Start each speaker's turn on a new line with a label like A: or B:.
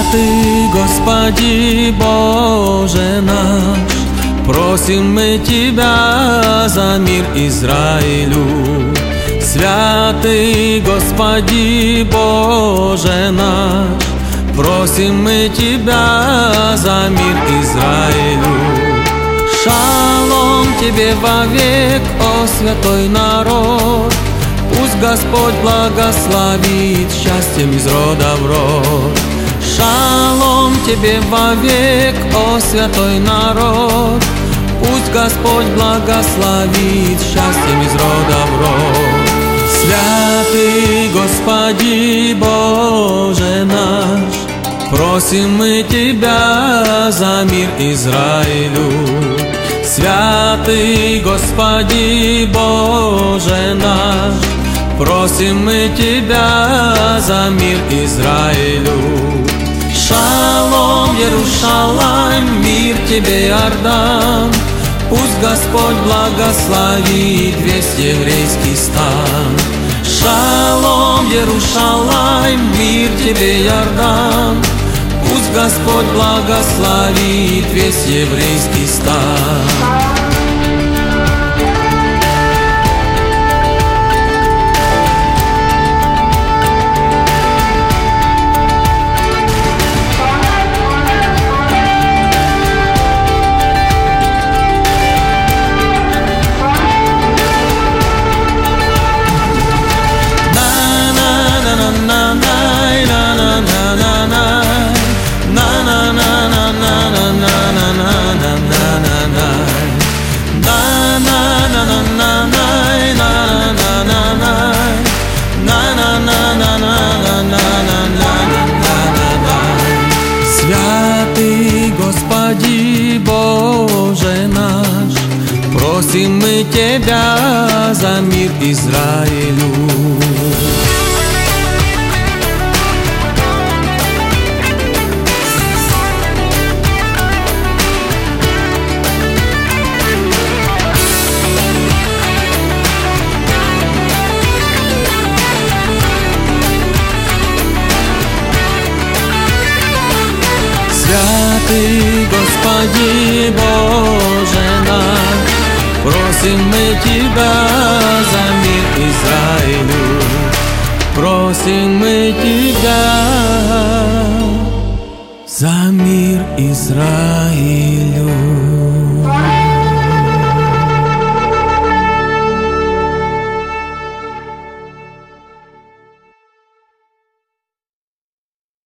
A: Святый Господи Боже наш, просим мы Тебя за мир Израилю. Святый Господи Боже наш, просим мы Тебя за мир Израилю. Шалом Тебе вовек, о святой народ, пусть Господь благословит счастьем из рода в род. Шалом Тебе вовек, о святой народ, пусть Господь благословит счастьем из рода в род. Святый Господи Боже наш, просим мы Тебя за мир Израилю. Святый Господи Боже наш, просим мы Тебя за мир Израилю. Шалом Иерушалайм, мир Тебе, Иордан, пусть Господь благословит весь еврейский стан. Шалом Иерушалайм, мир Тебе, Иордан, пусть Господь благословит весь еврейский стан. Святый Господи Боже наш, просим мы Тебя за мир Израилю. Святый Господи Боже наш, просим мы Тебя за мир Израилю. Просим мы Тебя за мир Израилю.